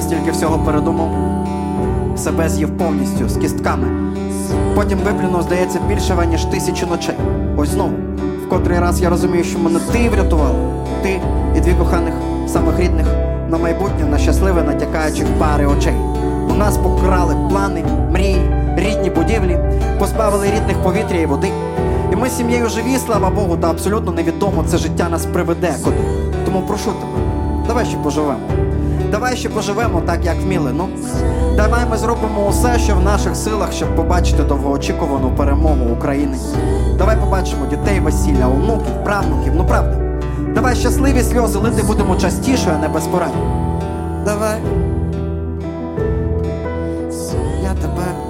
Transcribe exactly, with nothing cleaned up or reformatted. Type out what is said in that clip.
стільки всього передумав, себе з'їв повністю, з кістками. Потім виплюнув, здається, більше, ніж тисячу ночей. Ось знову, в котрий раз я розумію, що мене ти врятував. Ти і дві коханих, самих рідних, на майбутнє, на щасливе, натякаючих пари очей. У нас покрали плани, мрії, рідні будівлі, позбавили рідних повітря і води. І ми з сім'єю живі, слава Богу, та абсолютно невідомо, це життя нас приведе куди. Тому прошу тебе, давай ще поживемо. Давай ще поживемо так, як вміли, ну. Давай ми зробимо усе, що в наших силах, щоб побачити довгоочікувану перемогу України. Давай побачимо дітей, весілля, онуків, правнуків, ну правда. Давай щасливі сльози лити будемо частіше, а не безпорадні. Давай. Я тебе